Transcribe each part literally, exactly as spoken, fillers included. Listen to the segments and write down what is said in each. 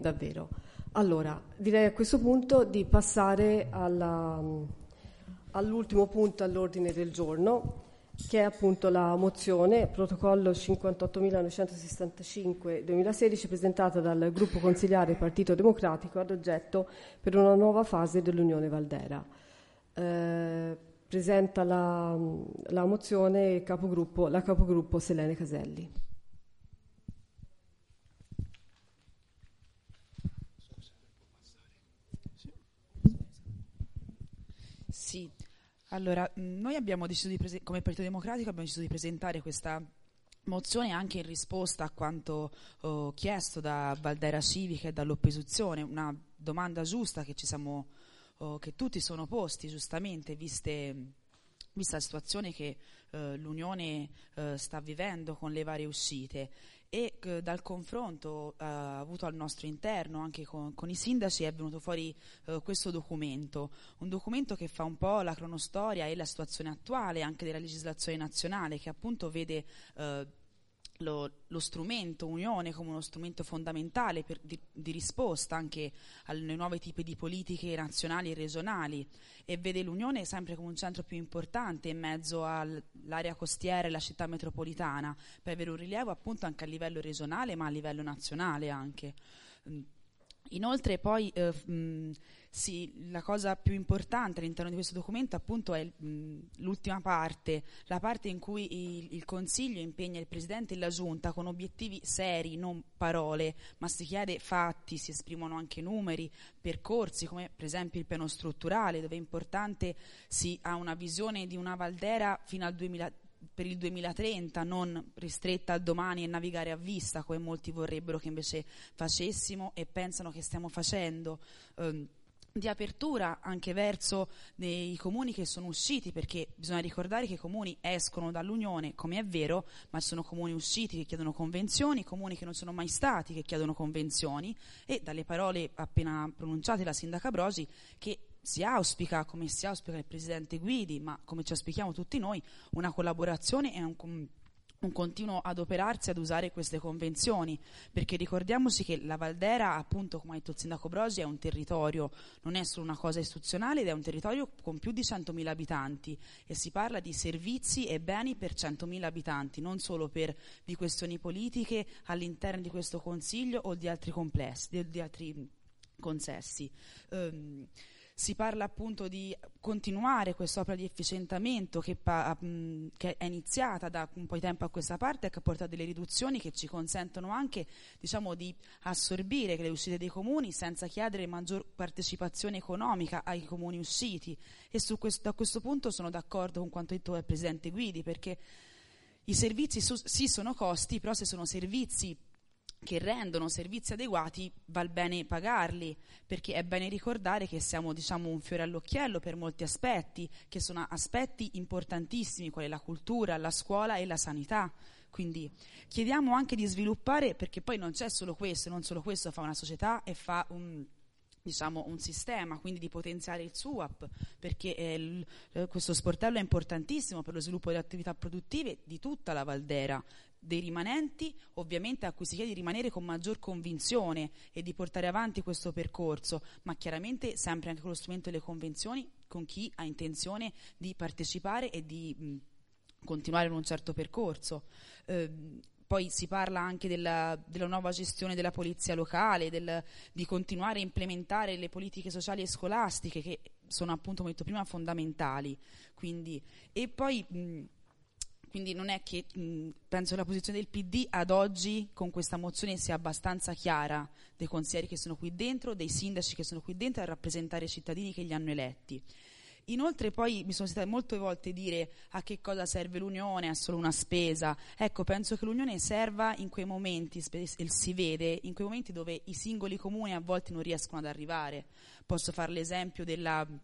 Davvero. Allora, direi a questo punto di passare alla, all'ultimo punto all'ordine del giorno, che è appunto la mozione protocollo cinquantottomilanovecentosessantacinque duemilasedici presentata dal gruppo consiliare Partito Democratico ad oggetto per una nuova fase dell'Unione Valdera. Eh, presenta la, la mozione capogruppo, la capogruppo Selene Caselli. Sì, allora noi abbiamo deciso di prese- come Partito Democratico abbiamo deciso di presentare questa mozione anche in risposta a quanto oh, chiesto da Valdera Civica e dall'opposizione, una domanda giusta che ci siamo, oh, che tutti sono posti giustamente, viste, vista la situazione che eh, l'Unione eh, sta vivendo con le varie uscite. E eh, dal confronto eh, avuto al nostro interno anche con, con i sindaci è venuto fuori eh, questo documento, un documento che fa un po' la cronostoria e la situazione attuale anche della legislazione nazionale, che appunto vede eh, lo, lo strumento Unione come uno strumento fondamentale per, di, di risposta anche alle nuove tipi di politiche nazionali e regionali, e vede l'Unione sempre come un centro più importante in mezzo all'area costiera e la città metropolitana, per avere un rilievo appunto anche a livello regionale ma a livello nazionale anche. Inoltre poi eh, mh, sì, la cosa più importante all'interno di questo documento appunto è mh, l'ultima parte, la parte in cui il, il Consiglio impegna il Presidente e la Giunta con obiettivi seri, non parole, ma si chiede fatti, si esprimono anche numeri, percorsi come per esempio il piano strutturale, dove è importante si ha una visione di una Valdera fino al duemila per il duemilatrenta, non ristretta al domani e navigare a vista come molti vorrebbero che invece facessimo e pensano che stiamo facendo, ehm, di apertura anche verso i comuni che sono usciti, perché bisogna ricordare che i comuni escono dall'Unione, come è vero, ma ci sono comuni usciti che chiedono convenzioni, comuni che non sono mai stati che chiedono convenzioni, e dalle parole appena pronunciate da sindaca Brogi che si auspica, come si auspica il Presidente Guidi, ma come ci auspichiamo tutti noi, una collaborazione e un, un continuo adoperarsi ad usare queste convenzioni, perché ricordiamoci che la Valdera, appunto come ha detto il Sindaco Brogi, è un territorio, non è solo una cosa istituzionale, ed è un territorio con più di centomila abitanti, e si parla di servizi e beni per centomila abitanti, non solo per di questioni politiche all'interno di questo Consiglio o di altri complessi, di, di altri consessi. Um, Si parla appunto di continuare quest'opera di efficientamento che, pa, mh, che è iniziata da un po' di tempo a questa parte e che ha portato delle riduzioni che ci consentono anche, diciamo, di assorbire le uscite dei comuni senza chiedere maggior partecipazione economica ai comuni usciti. E su questo, da questo punto sono d'accordo con quanto detto dal Presidente Guidi, perché i servizi su, sì sono costi, però se sono servizi che rendono servizi adeguati val bene pagarli, perché è bene ricordare che siamo, diciamo, un fiore all'occhiello per molti aspetti, che sono aspetti importantissimi quali la cultura, la scuola e la sanità. Quindi chiediamo anche di sviluppare, perché poi non c'è solo questo, non solo questo fa una società e fa un, diciamo, un sistema, quindi di potenziare il S U A P, perché eh, il, eh, questo sportello è importantissimo per lo sviluppo delle attività produttive di tutta la Valdera, dei rimanenti ovviamente a cui si chiede di rimanere con maggior convinzione e di portare avanti questo percorso, ma chiaramente sempre anche con lo strumento delle convenzioni con chi ha intenzione di partecipare e di mh, continuare in un certo percorso. Eh, Poi si parla anche della, della nuova gestione della polizia locale, del, di continuare a implementare le politiche sociali e scolastiche che sono appunto, come detto prima, fondamentali. Quindi, e poi mh, quindi non è che mh, penso che la posizione del P D ad oggi con questa mozione sia abbastanza chiara, dei consiglieri che sono qui dentro, dei sindaci che sono qui dentro a rappresentare i cittadini che li hanno eletti. Inoltre poi mi sono sentita molte volte dire a che cosa serve l'Unione, è solo una spesa. Ecco, penso che l'Unione serva in quei momenti, si vede, in quei momenti dove i singoli comuni a volte non riescono ad arrivare. Posso fare l'esempio della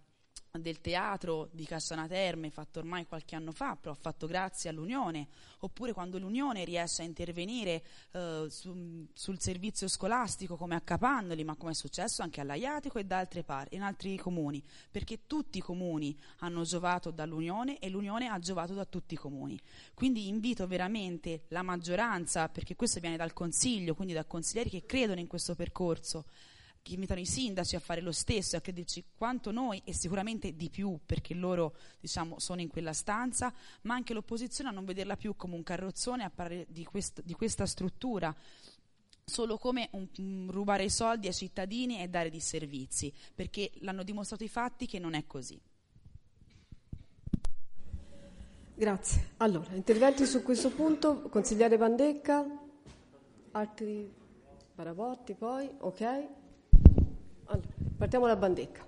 del teatro di Cassana Terme, fatto ormai qualche anno fa, però fatto grazie all'Unione, oppure quando l'Unione riesce a intervenire eh, su, sul servizio scolastico come a Capannoli, ma come è successo anche all'Aiatico e da altre parti, in altri comuni, perché tutti i comuni hanno giovato dall'Unione e l'Unione ha giovato da tutti i comuni. Quindi invito veramente la maggioranza, perché questo viene dal Consiglio, quindi da consiglieri che credono in questo percorso, che invitano i sindaci a fare lo stesso, a crederci quanto noi e sicuramente di più, perché loro, diciamo, sono in quella stanza, ma anche l'opposizione a non vederla più come un carrozzone, a parlare di, quest- di questa struttura solo come un, un rubare i soldi ai cittadini e dare disservizi, perché l'hanno dimostrato i fatti che non è così. Grazie. Allora, interventi su questo punto, consigliere Bandecca, altri Barabotti poi, ok? Allora, partiamo da Bandecca.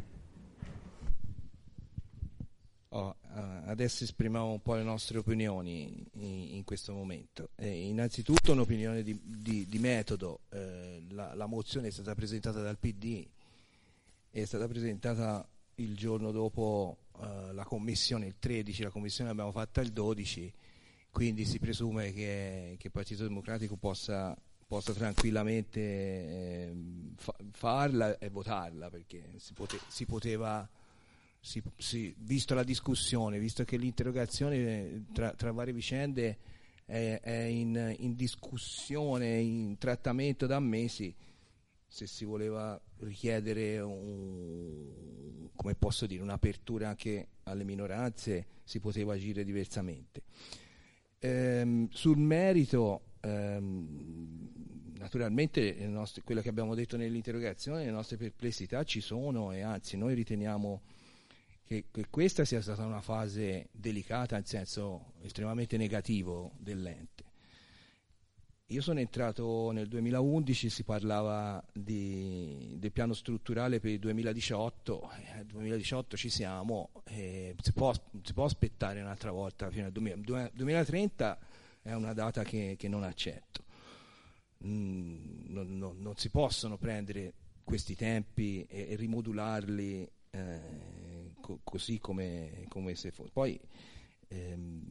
Oh, uh, adesso esprimiamo un po' le nostre opinioni in, in questo momento. Eh, innanzitutto un'opinione di, di, di metodo. Eh, la, la mozione è stata presentata dal P D, è stata presentata il giorno dopo uh, la commissione, il tredici, la commissione l'abbiamo fatta il dodici, quindi si presume che, che il Partito Democratico possa possa tranquillamente eh, fa- farla e votarla, perché si, pote- si poteva, si, si, visto la discussione, visto che l'interrogazione tra, tra varie vicende è, è in, in discussione, in trattamento da mesi, se si voleva richiedere un, come posso dire, un'apertura anche alle minoranze, si poteva agire diversamente. Ehm, sul merito, ehm, naturalmente le nostre, quello che abbiamo detto nell'interrogazione, le nostre perplessità ci sono, e anzi noi riteniamo che, che questa sia stata una fase delicata in senso estremamente negativo dell'ente. Io sono entrato nel duemilaundici, si parlava di, del piano strutturale per il duemiladiciotto, nel duemiladiciotto ci siamo, eh, si, può, si può aspettare un'altra volta fino al duemilatrenta, è una data che, che non accetto. Mm, non, non, non si possono prendere questi tempi e, e rimodularli eh, co- così come, come se fosse. Poi ehm,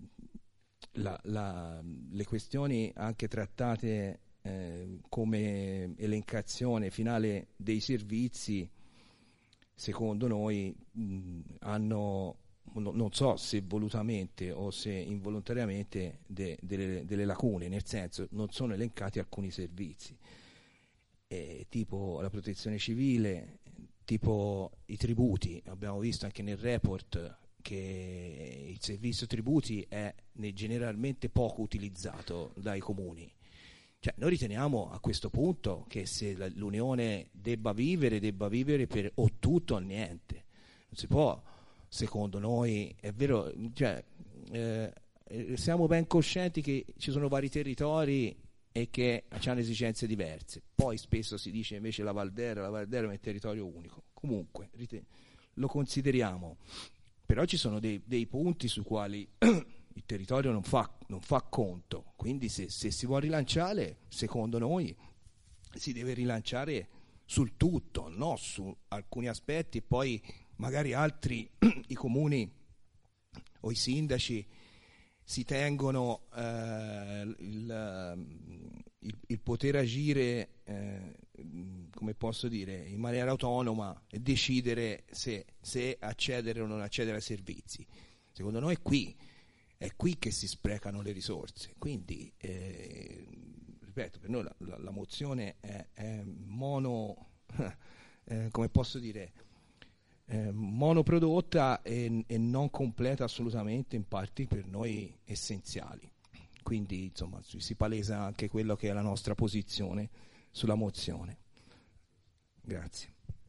La, la, le questioni anche trattate eh, come elencazione finale dei servizi, secondo noi mh, hanno, no, non so se volutamente o se involontariamente, de, delle, delle lacune, nel senso non sono elencati alcuni servizi, eh, tipo la protezione civile, tipo i tributi. Abbiamo visto anche nel report che il servizio tributi è generalmente poco utilizzato dai comuni. Cioè, noi riteniamo a questo punto che se l'Unione debba vivere, debba vivere per o tutto o niente. Non si può, secondo noi, è vero, cioè, eh, siamo ben coscienti che ci sono vari territori e che hanno esigenze diverse. Poi spesso si dice invece la Valdera, la Valdera è un territorio unico. Comunque, riten- lo consideriamo. Però ci sono dei, dei punti su quali il territorio non fa, non fa conto, quindi se, se si vuole rilanciare, secondo noi si deve rilanciare sul tutto, non su alcuni aspetti, e poi magari altri i comuni o i sindaci si tengono eh, il, il, il poter agire eh, come posso dire, in maniera autonoma e decidere se, se accedere o non accedere ai servizi. Secondo noi è qui, è qui che si sprecano le risorse. Quindi, eh, ripeto, per noi la, la, la mozione è, è mono, eh, come posso dire, eh, monoprodotta e, e non completa assolutamente in parti per noi essenziali. Quindi, insomma, si palesa anche quello che è la nostra posizione sulla mozione. Grazie.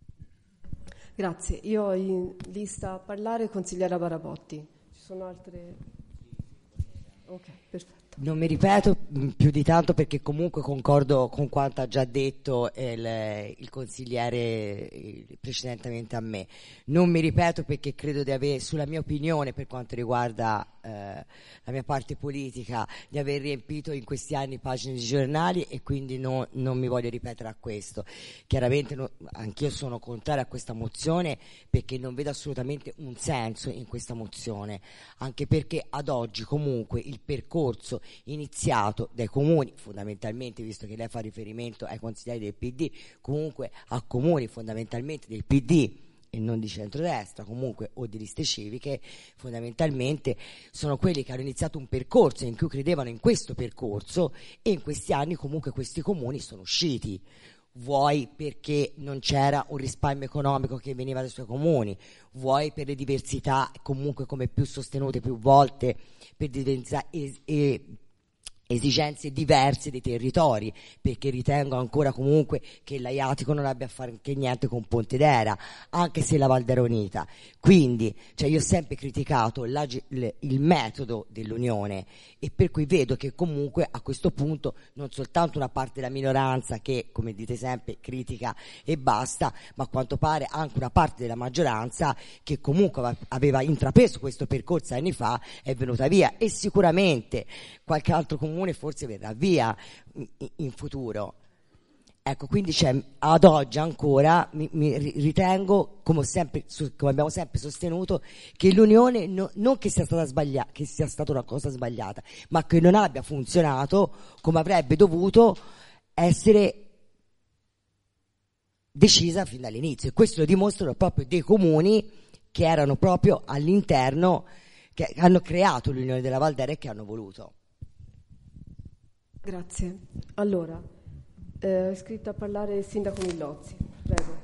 Grazie. Io ho in lista a parlare consigliera Barabotti. Ci sono altre? Ok, perfetto. Non mi ripeto più di tanto perché comunque concordo con quanto ha già detto il, il consigliere precedentemente a me. Non mi ripeto perché credo di avere, sulla mia opinione per quanto riguarda eh, la mia parte politica di aver riempito in questi anni pagine di giornali, e quindi no, non mi voglio ripetere a questo. Chiaramente no, anch'io sono contraria a questa mozione, perché non vedo assolutamente un senso in questa mozione, anche perché ad oggi comunque il percorso iniziato dai comuni, fondamentalmente, visto che lei fa riferimento ai consiglieri del P D, comunque a comuni fondamentalmente del P D e non di centrodestra, comunque, o di liste civiche, fondamentalmente sono quelli che hanno iniziato un percorso in cui credevano in questo percorso, e in questi anni comunque questi comuni sono usciti, vuoi perché non c'era un risparmio economico che veniva dai suoi comuni, vuoi per le diversità, comunque come più sostenute più volte, per diversità e, e esigenze diverse dei territori, perché ritengo ancora comunque che l'Aiatico non abbia a fare anche niente con Pontedera, anche se la Valdera Unita. Quindi, cioè, io ho sempre criticato la, il metodo dell'Unione, e per cui vedo che comunque a questo punto non soltanto una parte della minoranza che, come dite sempre, critica e basta, ma a quanto pare anche una parte della maggioranza che comunque aveva intrapreso questo percorso anni fa è venuta via, e sicuramente qualche altro comune forse verrà via in futuro. Ecco, quindi c'è, ad oggi ancora mi, mi ritengo, come, sempre, come abbiamo sempre sostenuto, che l'Unione no, non che sia stata sbagliata, che sia stata una cosa sbagliata, ma che non abbia funzionato come avrebbe dovuto essere decisa fin dall'inizio, e questo lo dimostrano proprio dei comuni che erano proprio all'interno, che hanno creato l'Unione della Valdera e che hanno voluto. Grazie. Allora, eh, è iscritto a parlare il sindaco Millozzi. Prego.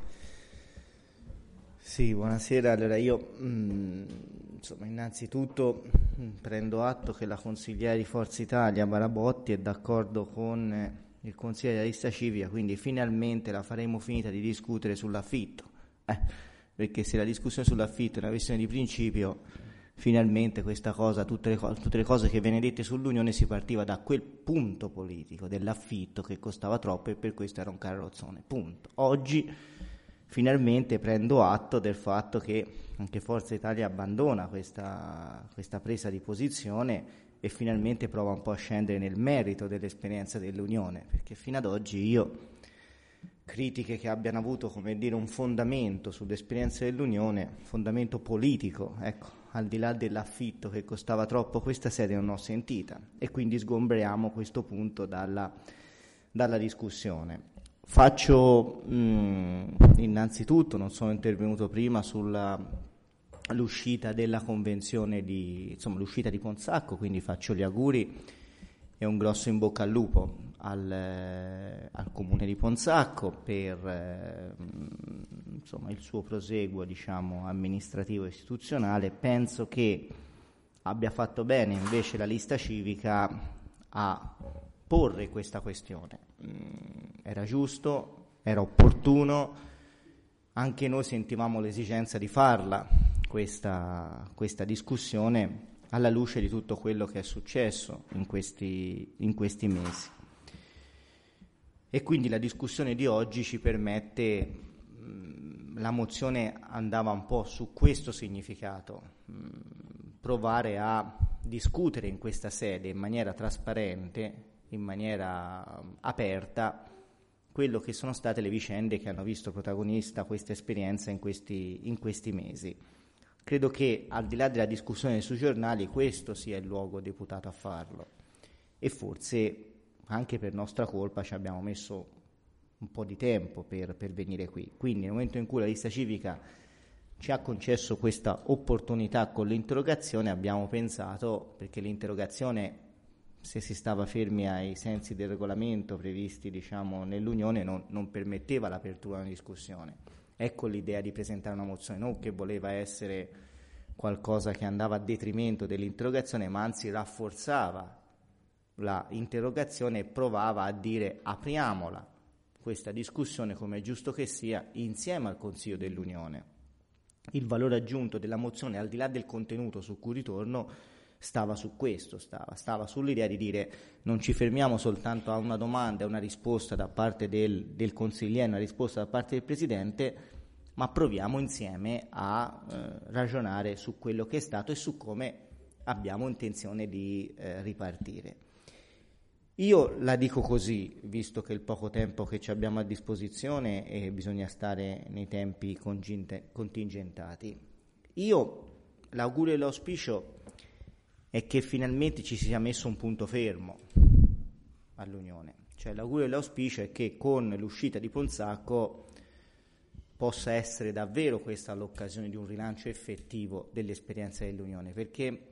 Sì, buonasera. Allora io mh, insomma innanzitutto mh, prendo atto che la consigliera di Forza Italia Barabotti è d'accordo con eh, il consigliere della lista civica, quindi finalmente la faremo finita di discutere sull'affitto, eh, perché se la discussione sull'affitto è una questione di principio, finalmente questa cosa, tutte le, co- tutte le cose che venne dette sull'Unione, si partiva da quel punto politico dell'affitto che costava troppo e per questo era un carrozzone, punto. Oggi finalmente prendo atto del fatto che anche Forza Italia abbandona questa, questa presa di posizione e finalmente prova un po' a scendere nel merito dell'esperienza dell'Unione, perché fino ad oggi io critiche che abbiano avuto, come dire, un fondamento sull'esperienza dell'Unione, fondamento politico, ecco, al di là dell'affitto che costava troppo, questa sede non ho sentita, e quindi sgombriamo questo punto dalla, dalla discussione. Faccio mh, innanzitutto, non sono intervenuto prima sulla l'uscita della convenzione di, insomma, l'uscita di Consacco, quindi faccio gli auguri e un grosso in bocca al lupo al, eh, al comune di Consacco per eh, insomma, il suo proseguo, diciamo, amministrativo e istituzionale. Penso che abbia fatto bene invece la lista civica a porre questa questione. Mm, era giusto, era opportuno, anche noi sentivamo l'esigenza di farla questa, questa discussione alla luce di tutto quello che è successo in questi, in questi mesi. E quindi la discussione di oggi ci permette, mh, la mozione andava un po' su questo significato, mh, provare a discutere in questa sede in maniera trasparente, in maniera aperta, quello che sono state le vicende che hanno visto protagonista questa esperienza in questi, in questi mesi. Credo che al di là della discussione sui giornali questo sia il luogo deputato a farlo, e forse anche per nostra colpa ci abbiamo messo un po' di tempo per, per venire qui. Quindi nel momento in cui la lista civica ci ha concesso questa opportunità con l'interrogazione, abbiamo pensato, perché l'interrogazione, se si stava fermi ai sensi del regolamento previsti, diciamo, nell'Unione, non, non permetteva l'apertura di una discussione. Ecco l'idea di presentare una mozione, non che voleva essere qualcosa che andava a detrimento dell'interrogazione, ma anzi rafforzava la interrogazione e provava a dire apriamola questa discussione, come è giusto che sia, insieme al Consiglio dell'Unione. Il valore aggiunto della mozione, al di là del contenuto su cui ritorno, stava su questo, stava, stava sull'idea di dire non ci fermiamo soltanto a una domanda e una risposta da parte del, del consigliere, una risposta da parte del Presidente, ma proviamo insieme a eh, ragionare su quello che è stato e su come abbiamo intenzione di eh, ripartire. Io la dico così, visto che il poco tempo che ci abbiamo a disposizione e bisogna stare nei tempi conginte- contingentati. Io l'augurio e l'auspicio è che finalmente ci sia messo un punto fermo all'Unione. Cioè l'augurio e l'auspicio è che con l'uscita di Ponsacco possa essere davvero questa l'occasione di un rilancio effettivo dell'esperienza dell'Unione, perché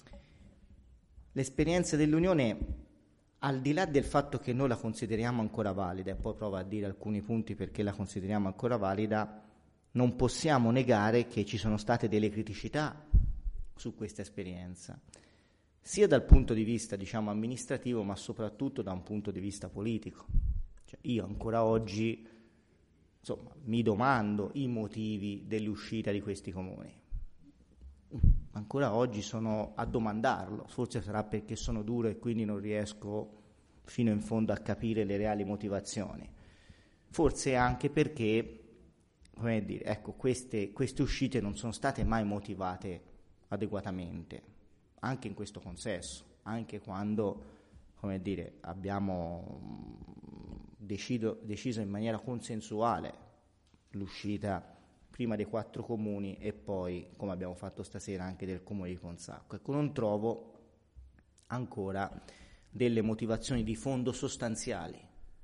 l'esperienza dell'Unione, al di là del fatto che noi la consideriamo ancora valida, e poi provo a dire alcuni punti perché la consideriamo ancora valida, non possiamo negare che ci sono state delle criticità su questa esperienza, sia dal punto di vista, diciamo, amministrativo, ma soprattutto da un punto di vista politico. Cioè, io ancora oggi, insomma, mi domando i motivi dell'uscita di questi comuni. Ancora oggi sono a domandarlo, forse sarà perché sono duro e quindi non riesco fino in fondo a capire le reali motivazioni, forse anche perché, come dire, ecco, queste, queste uscite non sono state mai motivate adeguatamente, anche in questo consesso, anche quando, come dire, abbiamo decido, deciso in maniera consensuale l'uscita prima dei quattro comuni e poi, come abbiamo fatto stasera, anche del comune di Ponsacco. Ecco, non trovo ancora delle motivazioni di fondo sostanziali,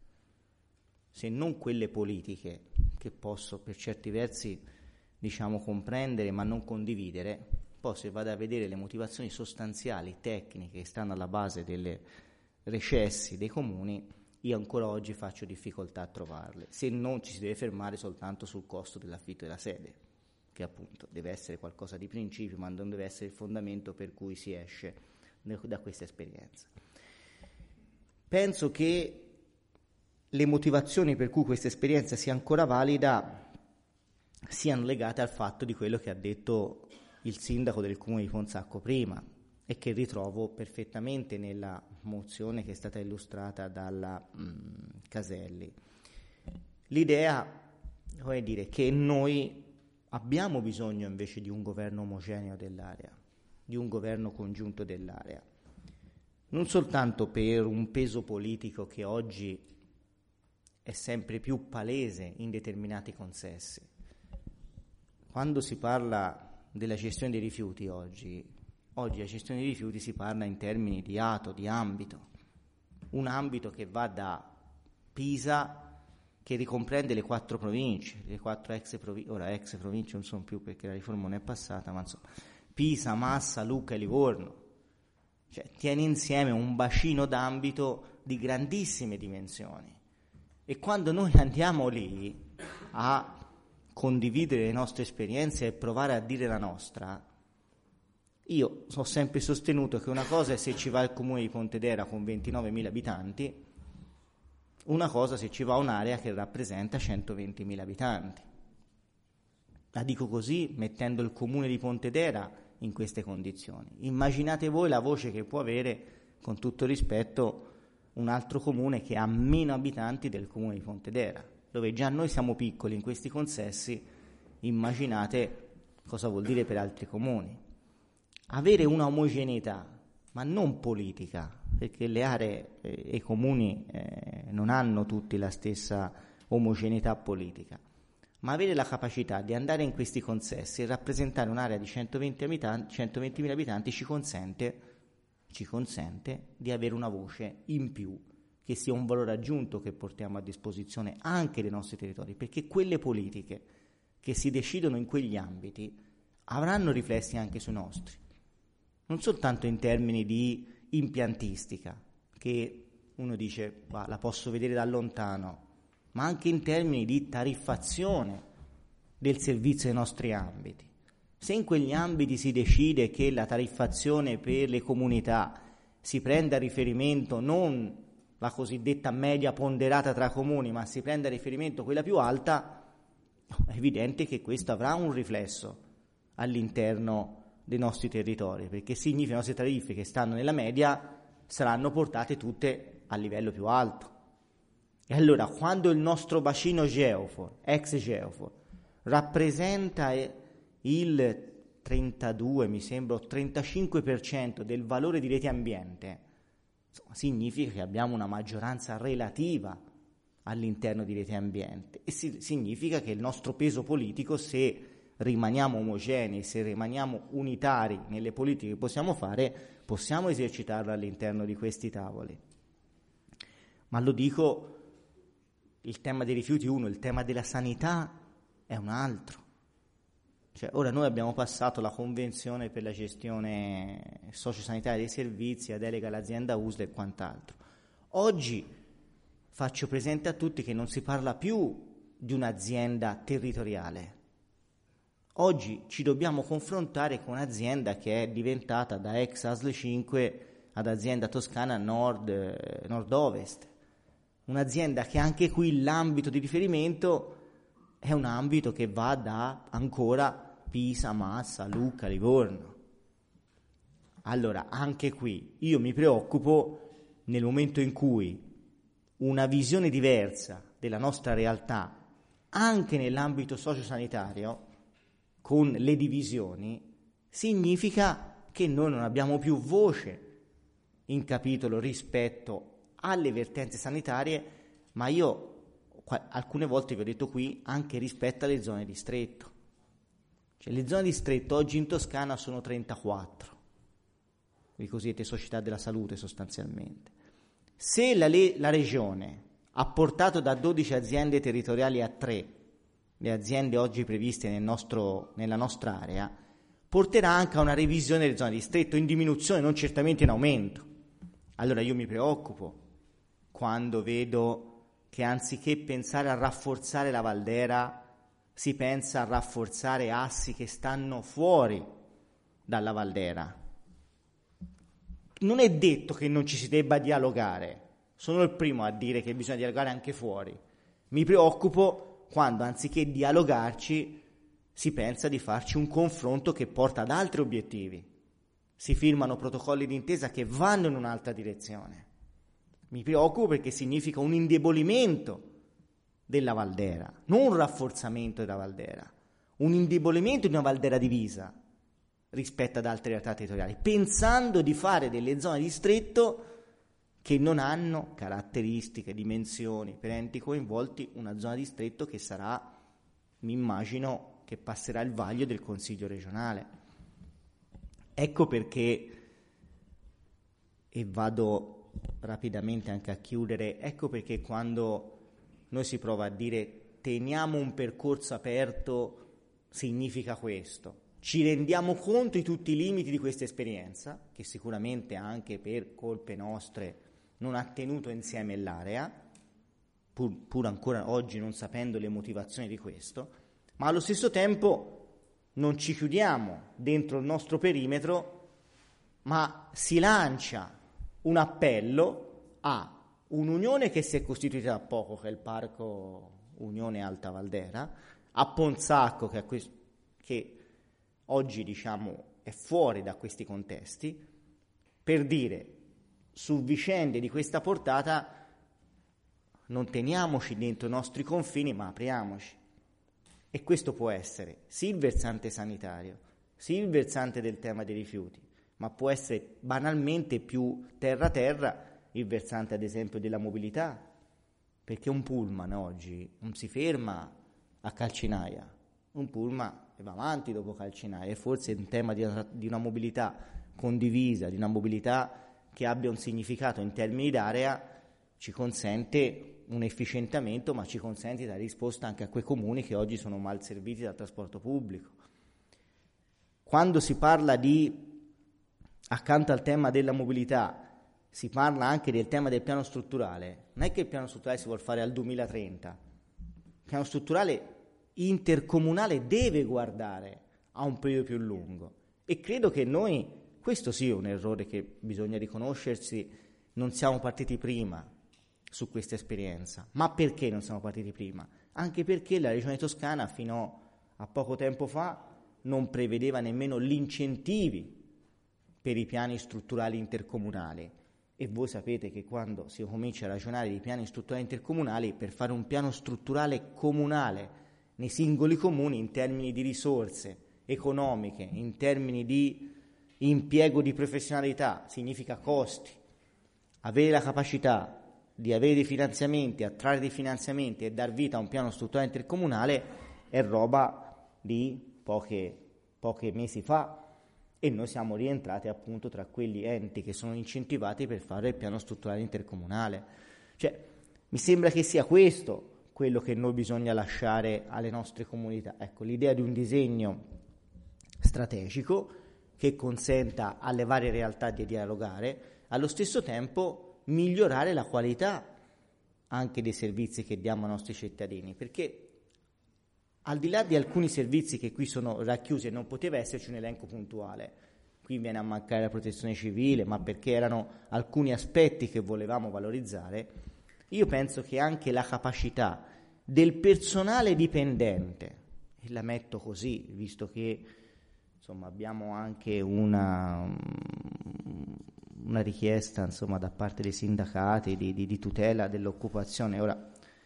se non quelle politiche, che posso per certi versi, diciamo, comprendere ma non condividere. Poi se vado a vedere le motivazioni sostanziali, tecniche, che stanno alla base delle recessi dei comuni, io ancora oggi faccio difficoltà a trovarle, se non ci si deve fermare soltanto sul costo dell'affitto della sede, che appunto deve essere qualcosa di principio, ma non deve essere il fondamento per cui si esce da questa esperienza. Penso che le motivazioni per cui questa esperienza sia ancora valida siano legate al fatto di quello che ha detto il sindaco del comune di Ponsacco prima, e che ritrovo perfettamente nella mozione che è stata illustrata dalla mh, Caselli. L'idea, come dire, che noi abbiamo bisogno invece di un governo omogeneo dell'area, di un governo congiunto dell'area, non soltanto per un peso politico che oggi è sempre più palese in determinati consessi. Quando si parla della gestione dei rifiuti oggi, Oggi la gestione dei rifiuti si parla in termini di ato, di ambito, un ambito che va da Pisa, che ricomprende le quattro province, le quattro ex province, ora ex province non sono più perché la riforma non è passata, ma insomma, Pisa, Massa, Lucca e Livorno, cioè tiene insieme un bacino d'ambito di grandissime dimensioni, e quando noi andiamo lì a condividere le nostre esperienze e provare a dire la nostra, io ho sempre sostenuto che una cosa è se ci va il comune di Pontedera con ventinovemila abitanti, una cosa se ci va un'area che rappresenta centoventimila abitanti. La dico così, mettendo il comune di Pontedera in queste condizioni. Immaginate voi la voce che può avere, con tutto rispetto, un altro comune che ha meno abitanti del comune di Pontedera, dove già noi siamo piccoli in questi consessi. Immaginate cosa vuol dire per altri comuni. Avere una omogeneità, ma non politica, perché le aree e i comuni eh, non hanno tutti la stessa omogeneità politica, ma avere la capacità di andare in questi consessi e rappresentare un'area di centoventi abitanti, centoventimila abitanti ci consente, ci consente di avere una voce in più, che sia un valore aggiunto che portiamo a disposizione anche dei nostri territori, perché quelle politiche che si decidono in quegli ambiti avranno riflessi anche sui nostri. Non soltanto in termini di impiantistica, che uno dice bah, la posso vedere da lontano, ma anche in termini di tariffazione del servizio ai nostri ambiti. Se in quegli ambiti si decide che la tariffazione per le comunità si prenda a riferimento non la cosiddetta media ponderata tra comuni, ma si prenda a riferimento quella più alta, è evidente che questo avrà un riflesso all'interno dei nostri territori, perché significa che le nostre tariffe che stanno nella media saranno portate tutte a livello più alto. E allora quando il nostro bacino Geofor, ex Geofor, rappresenta il trentadue, mi sembra, trentacinque per cento del valore di Rete Ambiente, insomma, significa che abbiamo una maggioranza relativa all'interno di Rete Ambiente e si, significa che il nostro peso politico, se rimaniamo omogenei, se rimaniamo unitari nelle politiche che possiamo fare, possiamo esercitarlo all'interno di questi tavoli. Ma lo dico, il tema dei rifiuti uno, il tema della sanità è un altro. Cioè, ora noi abbiamo passato la convenzione per la gestione sociosanitaria dei servizi, a delega all'azienda U S L e quant'altro. Oggi faccio presente a tutti che non si parla più di un'azienda territoriale. Oggi ci dobbiamo confrontare con un'azienda che è diventata da ex A S L cinque ad azienda toscana nord, nord-ovest. Un'azienda che anche qui l'ambito di riferimento è un ambito che va da ancora Pisa, Massa, Lucca, Livorno. Allora, anche qui io mi preoccupo nel momento in cui una visione diversa della nostra realtà, anche nell'ambito sociosanitario, con le divisioni, significa che noi non abbiamo più voce in capitolo rispetto alle vertenze sanitarie, ma io alcune volte vi ho detto qui anche rispetto alle zone di stretto. Cioè, le zone di stretto oggi in Toscana sono trentaquattro, le cosiddette società della salute sostanzialmente. Se la, le- la regione ha portato da dodici aziende territoriali a tre le aziende oggi previste nel nostro, nella nostra area, porterà anche a una revisione delle zone di stretto, in diminuzione, non certamente in aumento. Allora io mi preoccupo quando vedo che anziché pensare a rafforzare la Valdera, si pensa a rafforzare assi che stanno fuori dalla Valdera. Non è detto che non ci si debba dialogare, sono il primo a dire che bisogna dialogare anche fuori. Mi preoccupo quando anziché dialogarci si pensa di farci un confronto che porta ad altri obiettivi. Si firmano protocolli d'intesa che vanno in un'altra direzione. Mi preoccupo perché significa un indebolimento della Valdera, non un rafforzamento della Valdera, un indebolimento di una Valdera divisa rispetto ad altre realtà territoriali, pensando di fare delle zone di stretto che non hanno caratteristiche, dimensioni, per enti coinvolti, una zona di stretto che sarà, mi immagino, che passerà il vaglio del Consiglio regionale. Ecco perché, e vado rapidamente anche a chiudere, ecco perché quando noi si prova a dire teniamo un percorso aperto significa questo, ci rendiamo conto di tutti i limiti di questa esperienza, che sicuramente anche per colpe nostre non ha tenuto insieme l'area, pur, pur ancora oggi non sapendo le motivazioni di questo, ma allo stesso tempo non ci chiudiamo dentro il nostro perimetro, ma si lancia un appello a un'unione che si è costituita da poco, che è il Parco Unione Alta Valdera, a Ponzacco, che, que- che oggi diciamo è fuori da questi contesti, per dire su vicende di questa portata non teniamoci dentro i nostri confini, ma apriamoci. E questo può essere sì il versante sanitario, sì il versante del tema dei rifiuti, ma può essere banalmente più terra-terra il versante, ad esempio, della mobilità, perché un pullman oggi non si ferma a Calcinaia, un pullman va avanti dopo Calcinaia, e forse un tema di una, di una mobilità condivisa, di una mobilità che abbia un significato in termini d'area, ci consente un efficientamento, ma ci consente di dare risposta anche a quei comuni che oggi sono mal serviti dal trasporto pubblico. Quando si parla di, accanto al tema della mobilità, si parla anche del tema del piano strutturale, non è che il piano strutturale si vuol fare al duemilatrenta, il piano strutturale intercomunale deve guardare a un periodo più lungo, e credo che noi, questo sì è un errore che bisogna riconoscersi, non siamo partiti prima su questa esperienza. Ma perché non siamo partiti prima? Anche perché la Regione Toscana fino a poco tempo fa non prevedeva nemmeno gli incentivi per i piani strutturali intercomunali, e voi sapete che quando si comincia a ragionare di piani strutturali intercomunali, per fare un piano strutturale comunale nei singoli comuni in termini di risorse economiche, in termini di impiego di professionalità, significa costi, avere la capacità di avere dei finanziamenti, attrarre dei finanziamenti e dar vita a un piano strutturale intercomunale è roba di poche, poche mesi fa, e noi siamo rientrati appunto tra quegli enti che sono incentivati per fare il piano strutturale intercomunale. Cioè, mi sembra che sia questo quello che noi bisogna lasciare alle nostre comunità. Ecco, l'idea di un disegno strategico che consenta alle varie realtà di dialogare, allo stesso tempo migliorare la qualità anche dei servizi che diamo ai nostri cittadini, perché al di là di alcuni servizi che qui sono racchiusi, e non poteva esserci un elenco puntuale, qui viene a mancare la protezione civile, ma perché erano alcuni aspetti che volevamo valorizzare, io penso che anche la capacità del personale dipendente, e la metto così, visto che insomma abbiamo anche una, una richiesta insomma da parte dei sindacati di, di, di tutela dell'occupazione, ora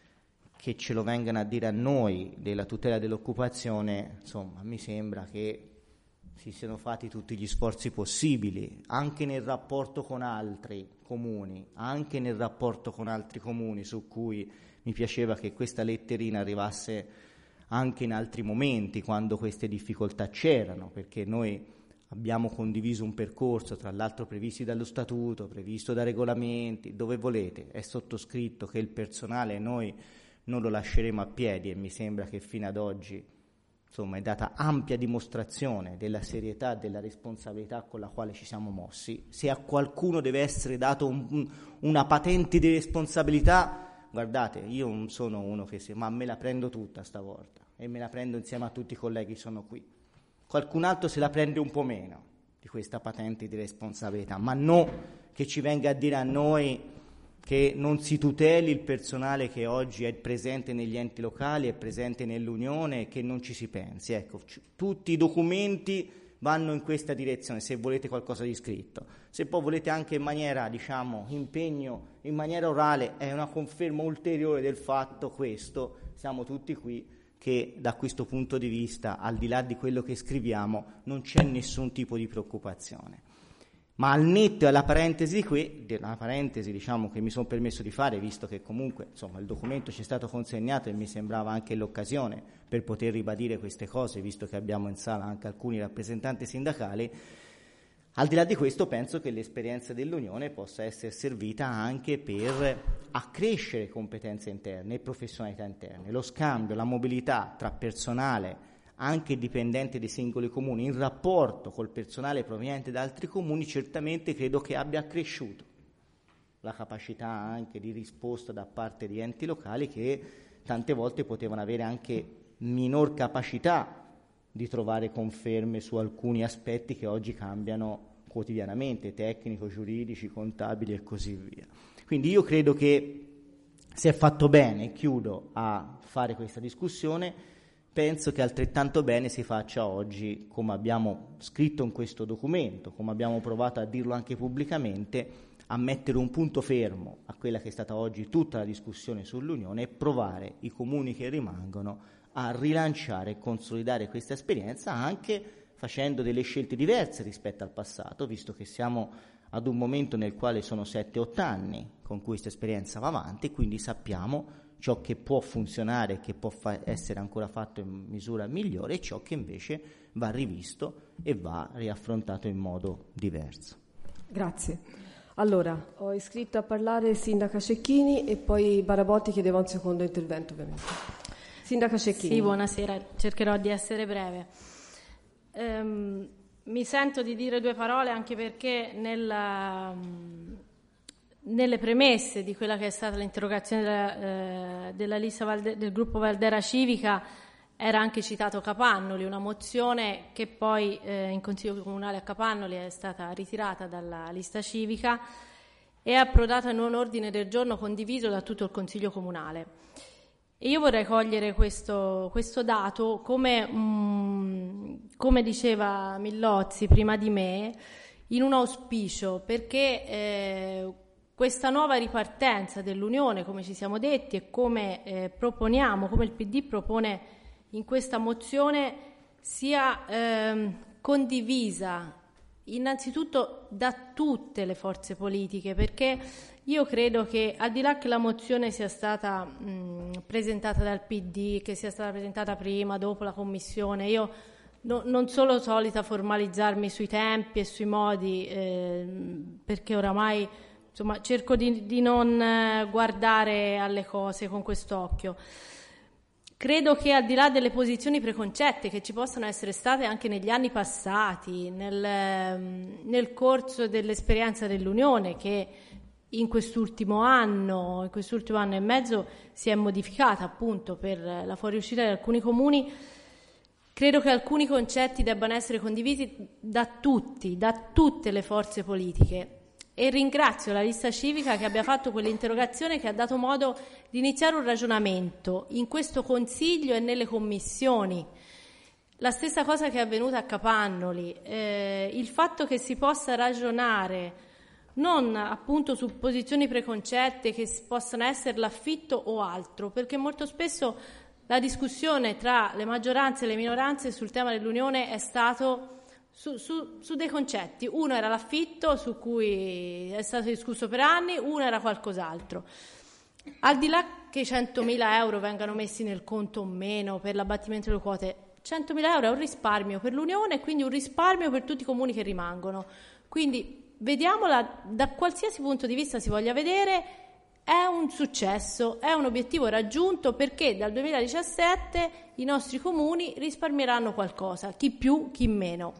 che ce lo vengano a dire a noi della tutela dell'occupazione, insomma, mi sembra che si siano fatti tutti gli sforzi possibili, anche nel rapporto con altri comuni, anche nel rapporto con altri comuni, su cui mi piaceva che questa letterina arrivasse anche in altri momenti, quando queste difficoltà c'erano, perché noi abbiamo condiviso un percorso, tra l'altro previsti dallo statuto, previsto da regolamenti, dove volete, è sottoscritto che il personale noi non lo lasceremo a piedi, e mi sembra che fino ad oggi insomma è data ampia dimostrazione della serietà e della responsabilità con la quale ci siamo mossi. Se a qualcuno deve essere dato un, un, una patente di responsabilità, guardate, io non sono uno che si, ma me la prendo tutta stavolta, e me la prendo insieme a tutti i colleghi che sono qui. Qualcun altro se la prende un po' meno di questa patente di responsabilità, ma no che ci venga a dire a noi che non si tuteli il personale che oggi è presente negli enti locali, è presente nell'Unione, e che non ci si pensi. Ecco, c- tutti i documenti vanno in questa direzione, se volete qualcosa di scritto. Se poi volete anche in maniera, diciamo, impegno, in maniera orale, è una conferma ulteriore del fatto, questo, siamo tutti qui, che da questo punto di vista, al di là di quello che scriviamo, non c'è nessun tipo di preoccupazione. Ma al netto e alla parentesi di qui, una parentesi diciamo che mi sono permesso di fare, visto che comunque insomma il documento ci è stato consegnato e mi sembrava anche l'occasione per poter ribadire queste cose, visto che abbiamo in sala anche alcuni rappresentanti sindacali, al di là di questo penso che l'esperienza dell'Unione possa essere servita anche per accrescere competenze interne e professionalità interne, lo scambio, la mobilità tra personale anche dipendente dei singoli comuni in rapporto col personale proveniente da altri comuni, certamente credo che abbia accresciuto la capacità anche di risposta da parte di enti locali che tante volte potevano avere anche minor capacità di trovare conferme su alcuni aspetti che oggi cambiano quotidianamente, tecnico, giuridici, contabili e così via. Quindi io credo che si è fatto bene, chiudo, a fare questa discussione. Penso che altrettanto bene si faccia oggi, come abbiamo scritto in questo documento, come abbiamo provato a dirlo anche pubblicamente, a mettere un punto fermo a quella che è stata oggi tutta la discussione sull'Unione e provare i comuni che rimangono a rilanciare e consolidare questa esperienza, anche facendo delle scelte diverse rispetto al passato, visto che siamo ad un momento nel quale sono sette otto anni con cui questa esperienza va avanti, quindi sappiamo ciò che può funzionare e che può fa- essere ancora fatto in misura migliore, e ciò che invece va rivisto e va riaffrontato in modo diverso. Grazie. Allora, ho iscritto a parlare Sindaca Cecchini e poi Barabotti chiedeva un secondo intervento, ovviamente. Sindaca Cecchini. Sì, buonasera, cercherò di essere breve. Ehm, mi sento di dire due parole anche perché nella... nelle premesse di quella che è stata l'interrogazione della, eh, della lista Valde- del gruppo Valdera Civica era anche citato Capannoli, una mozione che poi eh, in Consiglio Comunale a Capannoli è stata ritirata dalla lista civica e è approdata in un ordine del giorno condiviso da tutto il Consiglio Comunale. E io vorrei cogliere questo, questo dato come, mh, come diceva Millozzi prima di me, in un auspicio, perché eh, questa nuova ripartenza dell'Unione, come ci siamo detti e come eh, proponiamo, come il P D propone in questa mozione, sia ehm, condivisa innanzitutto da tutte le forze politiche, perché io credo che al di là che la mozione sia stata mh, presentata dal P D, che sia stata presentata prima, dopo la commissione, io no, non sono solita formalizzarmi sui tempi e sui modi, eh, perché oramai insomma cerco di, di non guardare alle cose con quest'occhio. Credo che al di là delle posizioni preconcette che ci possano essere state anche negli anni passati, nel, nel corso dell'esperienza dell'Unione, che in quest'ultimo anno, in quest'ultimo anno e mezzo si è modificata appunto per la fuoriuscita di alcuni comuni, credo che alcuni concetti debbano essere condivisi da tutti, da tutte le forze politiche. E ringrazio la lista civica che abbia fatto quell'interrogazione, che ha dato modo di iniziare un ragionamento in questo Consiglio e nelle commissioni. La stessa cosa che è avvenuta a Capannoli, eh, il fatto che si possa ragionare non appunto su posizioni preconcette che possano essere l'affitto o altro, perché molto spesso la discussione tra le maggioranze e le minoranze sul tema dell'Unione è stato Su, su, su dei concetti. Uno era l'affitto, su cui è stato discusso per anni, uno era qualcos'altro. Al di là che i centomila euro vengano messi nel conto o meno per l'abbattimento delle quote, centomila euro è un risparmio per l'Unione e quindi un risparmio per tutti i comuni che rimangono. Quindi vediamola da qualsiasi punto di vista si voglia vedere, è un successo, è un obiettivo raggiunto, perché dal duemiladiciassette i nostri comuni risparmieranno qualcosa, chi più, chi meno.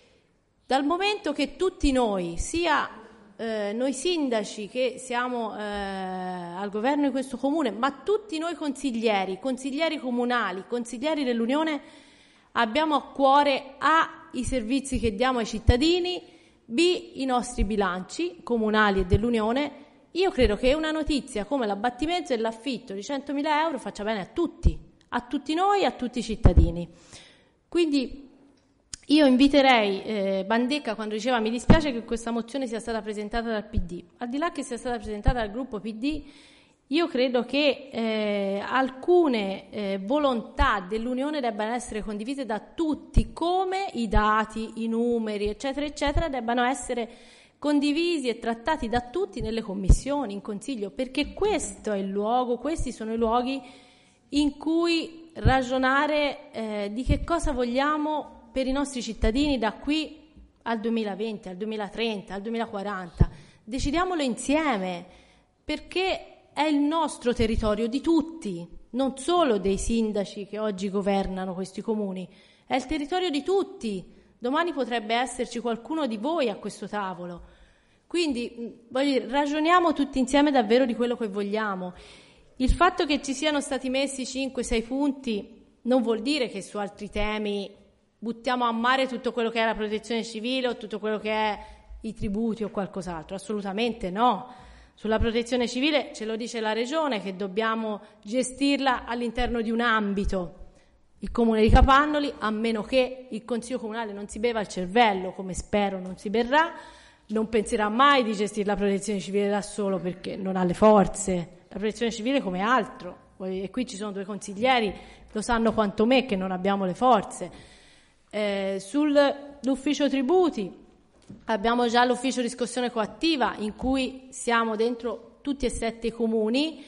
Dal momento che tutti noi, sia eh, noi sindaci che siamo eh, al governo di questo comune, ma tutti noi consiglieri, consiglieri comunali, consiglieri dell'Unione, abbiamo a cuore A, i servizi che diamo ai cittadini, B, i nostri bilanci comunali e dell'Unione, io credo che una notizia come l'abbattimento e l'affitto di centomila euro faccia bene a tutti, a tutti noi, a tutti i cittadini. Quindi io inviterei eh, Bandecca, quando diceva mi dispiace che questa mozione sia stata presentata dal P D, al di là che sia stata presentata dal gruppo P D, io credo che eh, alcune eh, volontà dell'Unione debbano essere condivise da tutti, come i dati, i numeri, eccetera, eccetera, debbano essere condivisi e trattati da tutti nelle commissioni, in Consiglio, perché questo è il luogo, questi sono i luoghi in cui ragionare eh, di che cosa vogliamo per i nostri cittadini da qui al duemilaventi, al duemilatrenta, al duemilaquaranta. Decidiamolo insieme, perché è il nostro territorio di tutti, non solo dei sindaci che oggi governano questi comuni, è il territorio di tutti. Domani potrebbe esserci qualcuno di voi a questo tavolo. Quindi voglio dire, ragioniamo tutti insieme davvero di quello che vogliamo. Il fatto che ci siano stati messi cinque sei punti non vuol dire che su altri temi buttiamo a mare tutto quello che è la protezione civile o tutto quello che è i tributi o qualcos'altro, assolutamente no. Sulla protezione civile ce lo dice la Regione che dobbiamo gestirla all'interno di un ambito. Il Comune di Capannoli, a meno che il Consiglio Comunale non si beva il cervello, come spero non si berrà, non penserà mai di gestire la protezione civile da solo, perché non ha le forze. La protezione civile come altro, e qui ci sono due consiglieri, lo sanno quanto me che non abbiamo le forze. Eh, sull'ufficio tributi abbiamo già l'ufficio riscossione coattiva in cui siamo dentro tutti e sette i comuni,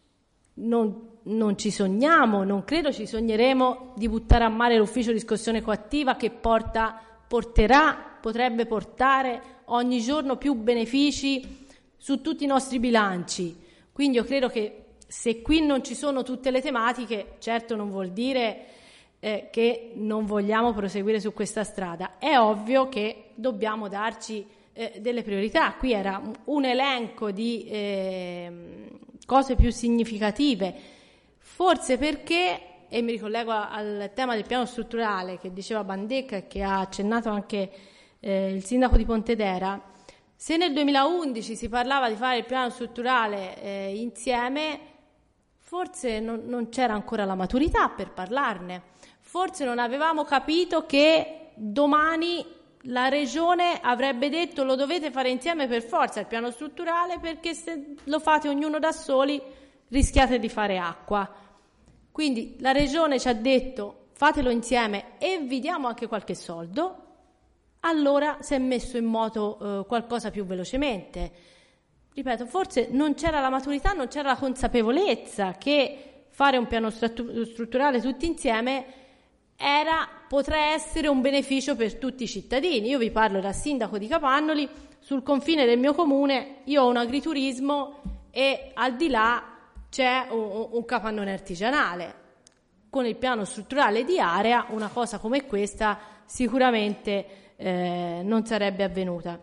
non, non ci sogniamo, non credo ci sogneremo di buttare a mare l'ufficio riscossione coattiva che porta, porterà, potrebbe portare ogni giorno più benefici su tutti i nostri bilanci. Quindi io credo che se qui non ci sono tutte le tematiche, certo non vuol dire Eh, che non vogliamo proseguire su questa strada. È ovvio che dobbiamo darci eh, delle priorità. Qui era un, un elenco di eh, cose più significative, forse perché, e mi ricollego al tema del piano strutturale che diceva Bandecca e che ha accennato anche eh, il sindaco di Pontedera, se nel duemilaundici si parlava di fare il piano strutturale eh, insieme, forse non, non c'era ancora la maturità per parlarne. Forse non avevamo capito che domani la Regione avrebbe detto lo dovete fare insieme per forza il piano strutturale, perché se lo fate ognuno da soli rischiate di fare acqua. Quindi la Regione ci ha detto fatelo insieme e vi diamo anche qualche soldo, allora si è messo in moto eh, qualcosa più velocemente. Ripeto, forse non c'era la maturità, non c'era la consapevolezza che fare un piano strutturale tutti insieme era, potrà essere un beneficio per tutti i cittadini. Io vi parlo da sindaco di Capannoli, sul confine del mio comune io ho un agriturismo e al di là c'è un, un capannone artigianale. Con il piano strutturale di area una cosa come questa sicuramente eh, non sarebbe avvenuta.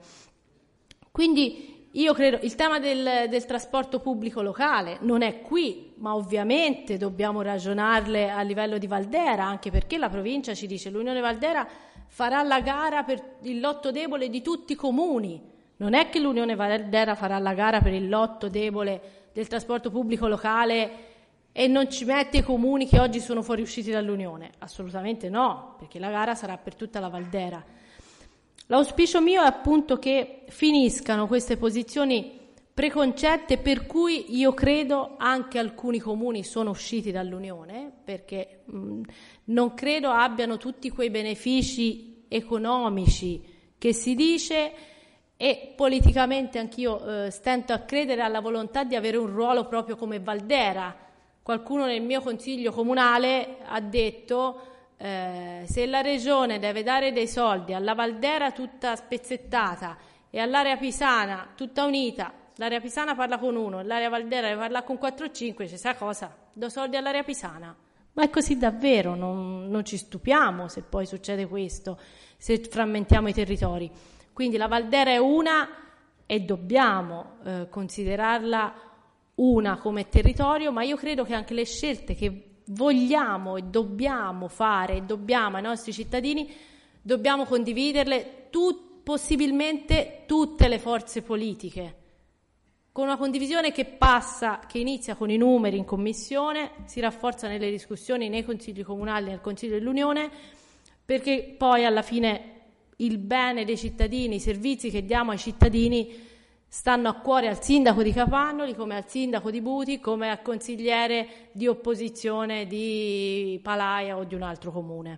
Quindi io credo il tema del, del trasporto pubblico locale non è qui, ma ovviamente dobbiamo ragionarle a livello di Valdera, anche perché la provincia ci dice l'Unione Valdera farà la gara per il lotto debole di tutti i comuni. Non è che l'Unione Valdera farà la gara per il lotto debole del trasporto pubblico locale e non ci mette i comuni che oggi sono fuoriusciti dall'Unione. Assolutamente no, perché la gara sarà per tutta la Valdera. L'auspicio mio è appunto che finiscano queste posizioni preconcette per cui io credo anche alcuni comuni sono usciti dall'Unione, perché mh, non credo abbiano tutti quei benefici economici che si dice, e politicamente anch'io eh, stento a credere alla volontà di avere un ruolo proprio come Valdera. Qualcuno nel mio consiglio comunale ha detto Eh, se la regione deve dare dei soldi alla Valdera tutta spezzettata e all'area pisana tutta unita, l'area pisana parla con uno e l'area Valdera deve parlare con quattro o cinque, c'è sa cosa? Do soldi all'area pisana. Ma è così davvero, non, non ci stupiamo se poi succede questo, se frammentiamo i territori. Quindi la Valdera è una e dobbiamo eh, considerarla una come territorio, ma io credo che anche le scelte che vogliamo e dobbiamo fare e dobbiamo ai nostri cittadini, dobbiamo condividerle tut, possibilmente tutte le forze politiche, con una condivisione che passa, che inizia con i numeri in commissione, si rafforza nelle discussioni nei consigli comunali, nel Consiglio dell'Unione, perché poi alla fine il bene dei cittadini, i servizi che diamo ai cittadini stanno a cuore al sindaco di Capannoli, come al sindaco di Buti, come al consigliere di opposizione di Palaia o di un altro comune.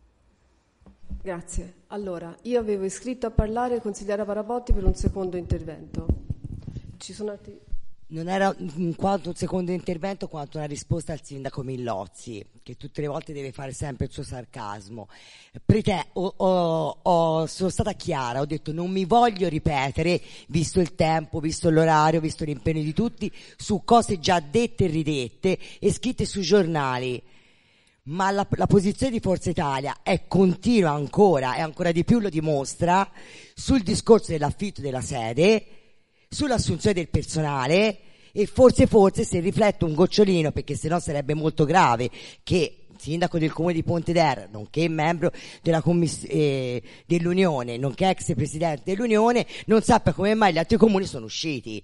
Grazie. Allora, io avevo iscritto a parlare consigliera Parabotti per un secondo intervento. Ci sono altri... Non era in quanto un secondo intervento quanto una risposta al sindaco Millozzi, che tutte le volte deve fare sempre il suo sarcasmo. Prete- ho, ho, ho, sono stata chiara, ho detto non mi voglio ripetere, visto il tempo, visto l'orario, visto l'impegno di tutti, su cose già dette e ridette e scritte sui giornali. Ma la, la posizione di Forza Italia è continua ancora e ancora di più lo dimostra sul discorso dell'affitto della sede, sull'assunzione del personale, e forse forse se rifletto un gocciolino, perché sennò sarebbe molto grave che sindaco del comune di Pontedera, nonché membro della commiss- eh, dell'Unione, nonché ex presidente dell'Unione, non sappia come mai gli altri comuni sono usciti,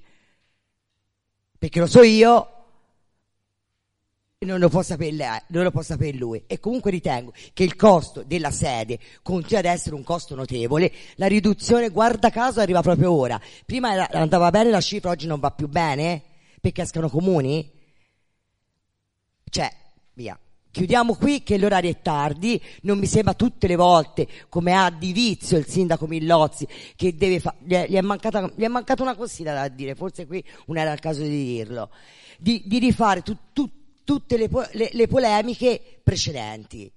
perché lo so io e non lo può sapere lei, non lo può sapere lui. E comunque ritengo che il costo della sede continua ad essere un costo notevole. La riduzione, guarda caso, arriva proprio ora. Prima era, andava bene la cifra, oggi non va più bene perché escano comuni. Cioè, via. Chiudiamo qui che l'orario è tardi, non mi sembra tutte le volte come ha di vizio il sindaco Millozzi che deve fa- gli, è, gli, è mancata, gli è mancata una cosina da dire, forse qui non era il caso di dirlo, di, di rifare tu, tu, tutte le, po- le, le polemiche precedenti.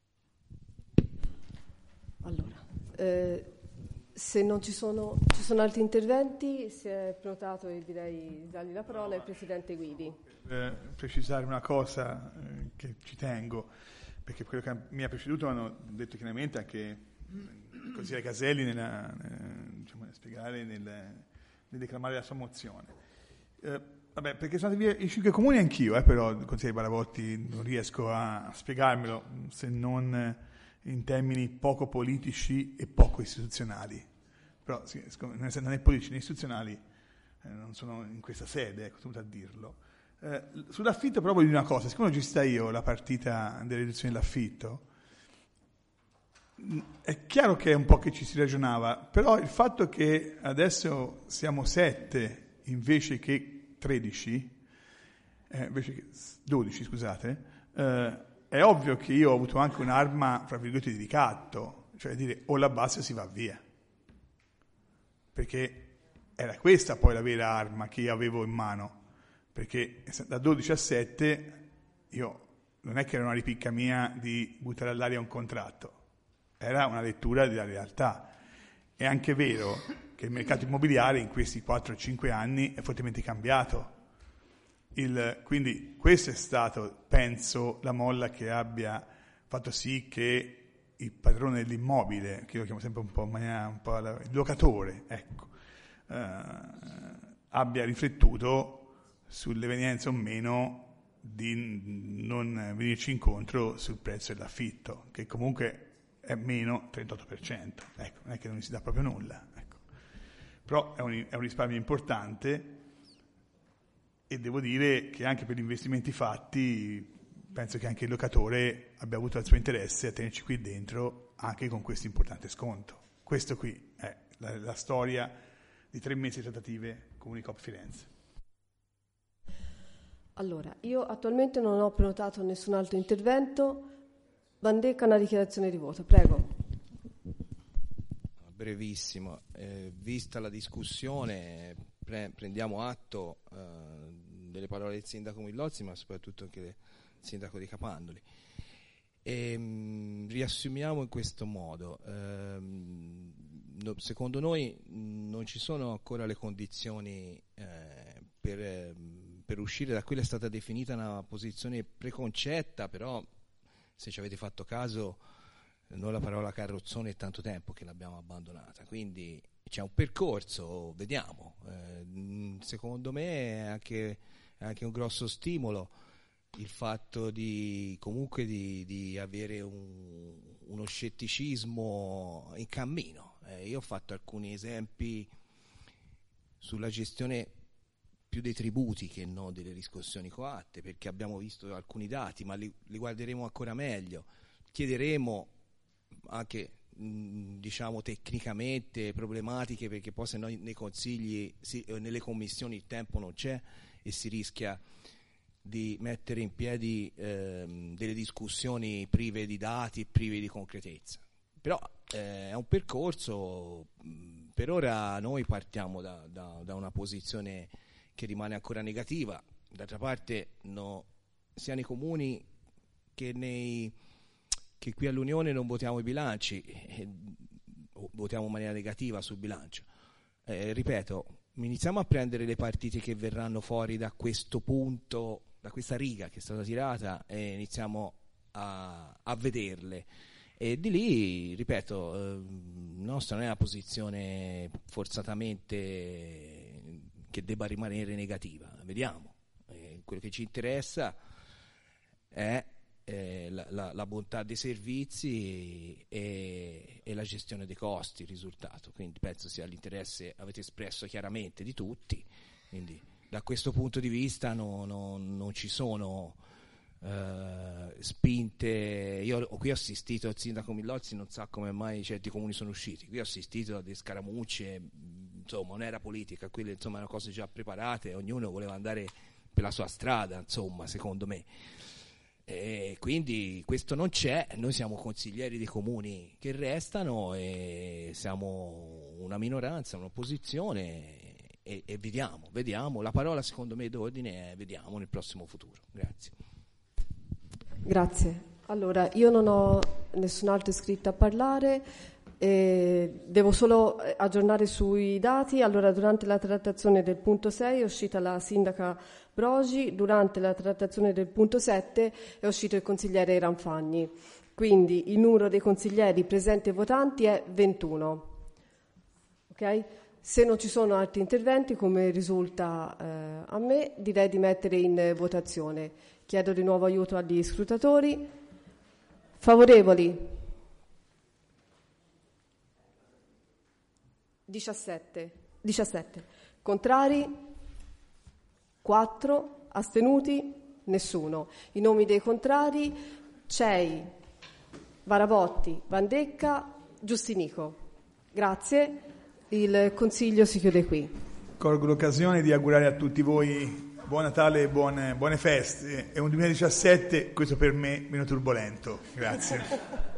Allora, eh, se non ci sono, ci sono altri interventi, si è prenotato e direi dargli la parola al Presidente Guidi. Eh, precisare una cosa eh, che ci tengo, perché quello che mi ha preceduto hanno detto chiaramente anche il consigliere Caselli nella, eh, diciamo, nel spiegare, nel, nel declamare la sua mozione. Eh, vabbè, perché sono andati via i cinque comuni anch'io, eh, però il consigliere Barabotti non riesco a spiegarmelo se non in termini poco politici e poco istituzionali. Però sì, non è politici né istituzionali, eh, non sono in questa sede, ecco, tenuto a dirlo. Eh, sull'affitto però voglio dire una cosa, siccome ho gestita io la partita della riduzione dell'affitto, è chiaro che è un po' che ci si ragionava, però il fatto che adesso siamo sette invece che tredici, eh, invece che dodici, scusate, eh, è ovvio che io ho avuto anche un'arma, fra virgolette, di ricatto, cioè dire o la bassa o si va via. Perché era questa poi la vera arma che io avevo in mano, perché da dodici a sette io non è che era una ripicca mia di buttare all'aria un contratto, era una lettura della realtà. È anche vero che il mercato immobiliare in questi quattro cinque anni è fortemente cambiato. Il, quindi questo è stato, penso, la molla che abbia fatto sì che il padrone dell'immobile, che io chiamo sempre un po' in maniera un po' il locatore, ecco, eh, abbia riflettuto sull'evenienza o meno di non venirci incontro sul prezzo dell'affitto, che comunque è meno trentotto per cento. Ecco, non è che non si dà proprio nulla. Ecco. Però è un, è un risparmio importante e devo dire che anche per gli investimenti fatti penso che anche il locatore abbia avuto il suo interesse a tenerci qui dentro anche con questo importante sconto. Questo qui è la, la storia di tre mesi di trattative con Unicoop Firenze. Allora, io attualmente non ho prenotato nessun altro intervento. Vandecca, una dichiarazione di voto, prego. Brevissimo, eh, vista la discussione pre- prendiamo atto eh, delle parole del sindaco Millozzi, ma soprattutto anche del sindaco di Capandoli. E, mh, riassumiamo in questo modo, ehm, no, secondo noi mh, non ci sono ancora le condizioni eh, per, eh, per uscire da quella che è stata definita una posizione preconcetta, però se ci avete fatto caso noi la parola carrozzone è tanto tempo che l'abbiamo abbandonata, quindi c'è un percorso, vediamo. Eh, secondo me è anche, è anche un grosso stimolo il fatto di comunque di, di avere un, uno scetticismo in cammino. Eh, io ho fatto alcuni esempi sulla gestione più dei tributi che non delle riscossioni coatte, perché abbiamo visto alcuni dati, ma li, li guarderemo ancora meglio. Chiederemo anche mh, diciamo tecnicamente problematiche, perché poi se no nei consigli si, nelle commissioni il tempo non c'è e si rischia di mettere in piedi ehm, delle discussioni prive di dati, prive di concretezza. Però eh, è un percorso, mh, per ora noi partiamo da, da, da una posizione che rimane ancora negativa. D'altra parte no, sia nei comuni che nei che qui all'Unione non votiamo i bilanci, eh, votiamo in maniera negativa sul bilancio. Eh, ripeto, iniziamo a prendere le partite che verranno fuori da questo punto, da questa riga che è stata tirata, e iniziamo a, a vederle. E di lì, ripeto, eh, nostra non è una posizione forzatamente che debba rimanere negativa. Vediamo. Eh, quello che ci interessa è Eh, la, la, la bontà dei servizi e, e la gestione dei costi, il risultato. Quindi penso sia l'interesse, avete espresso chiaramente, di tutti. Quindi da questo punto di vista no, no, non ci sono eh, spinte. Io qui ho assistito al sindaco Millozzi, non sa come mai certi comuni sono usciti. Qui ho assistito a delle scaramucce, insomma non era politica, quelle insomma erano cose già preparate, ognuno voleva andare per la sua strada, insomma, secondo me. E quindi questo non c'è, noi siamo consiglieri dei comuni che restano e siamo una minoranza, un'opposizione e, e vediamo, vediamo, la parola secondo me d'ordine è vediamo nel prossimo futuro. Grazie. Grazie. Allora, io non ho nessun altro iscritto a parlare, eh, devo solo aggiornare sui dati. Allora, durante la trattazione del punto sei è uscita la sindaca Brogi, durante la trattazione del punto sette è uscito il consigliere Ranfagni. Quindi il numero dei consiglieri presenti e votanti è ventuno. Okay? Se non ci sono altri interventi, come risulta eh, a me, direi di mettere in votazione. Chiedo di nuovo aiuto agli scrutatori. Favorevoli? diciassette. diciassette. Contrari? quattro. Astenuti? Nessuno. I nomi dei contrari: Cei, Varabotti, Vandecca, Giustinico. Grazie. Il Consiglio si chiude qui. Colgo l'occasione di augurare a tutti voi buon Natale e buone, buone feste e un duemiladiciassette, questo per me, meno turbolento. Grazie.